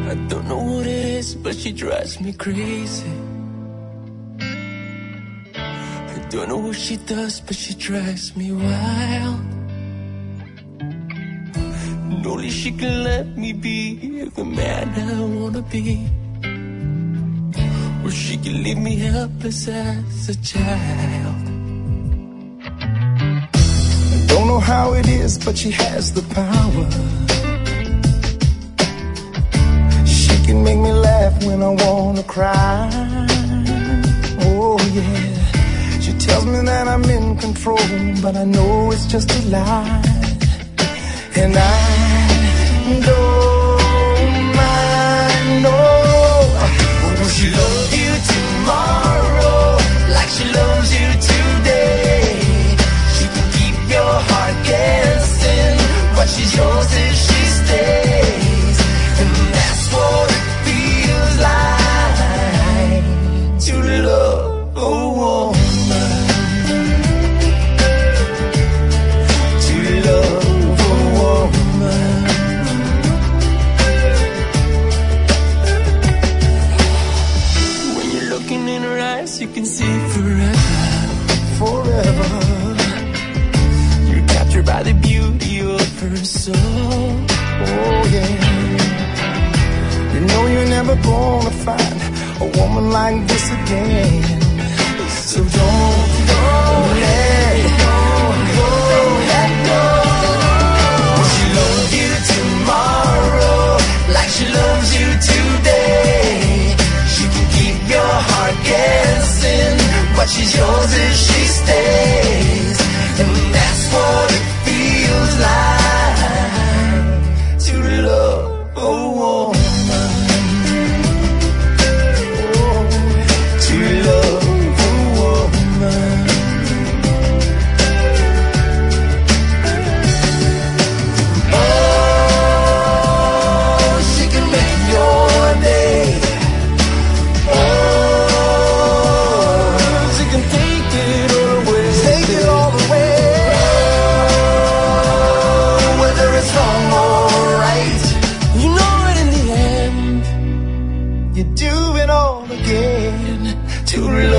I don't know what it is, but she drives me crazy. I don't know what she does, but she drives me wild. And only she can let me be the man I wanna be. Or she can leave me helpless as a child. I don't know how it is, but she has the power. She can make me laugh when I wanna cry. Oh yeah. She tells me that I'm in control, but I know it's just a lie. And I don't mind, no. Will she love you tomorrow like she loves you today? She can keep your heart guessing, but she's yours if she stays. And that's what it feels like to love a woman. To love a woman. When you're looking in her eyes, you can see forever. Forever. You're captured by the beauty of her soul. Oh yeah. You know you're never gonna find a woman like this again. So don't let go. Will she love you tomorrow like she loves you today? She can keep your heart guessing, but she's yours if she stays. And that's what it feels like to love a woman. Oh, to love a woman. Oh, she can make your day. Oh, she can take it all away. Take it all away. Oh, whether it's wrong or right, You know it in the end. you do it all again to love.